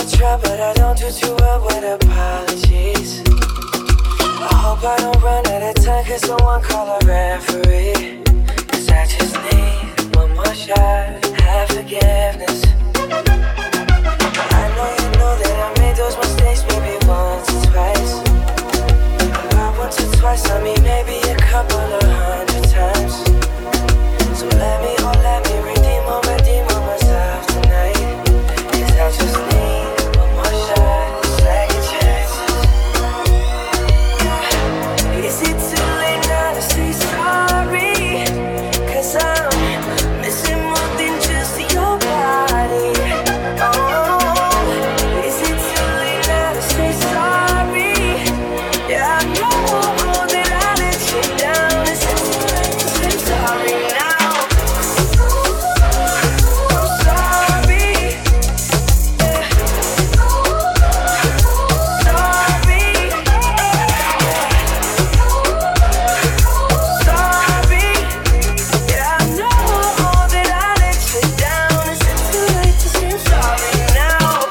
try, but I don't do too well with apologies. I hope I don't run out of time, cause someone call a referee. Cause I just need one more shot, have forgiveness. I know you know that I made those mistakes maybe once or twice. Not once or twice, I mean maybe a couple of 100 times. So let me redeem on myself tonight. Cause I just need one more shot, second chances. Is it too late now to say sorry? Cause I'm missing more than just your body. Oh, is it too late now to say sorry? Yeah, I know that I let you down. Is it too late to say sorry now? I'm sorry. Yeah. Sorry. Sorry. Yeah, I know that I let you down. Is it too late to say sorry now?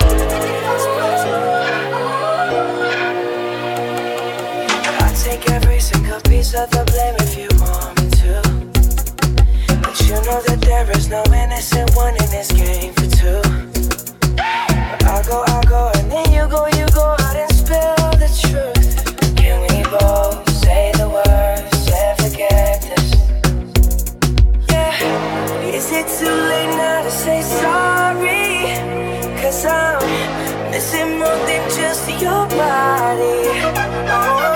I'll take every single piece of the blame if you want me to. But you know that there is no innocent one in this game for two. But I go, and then you go out and spill the truth. Can we both say the words and forget this? Yeah, is it too late now to say sorry? Cause I'm missing more than just your body. Oh,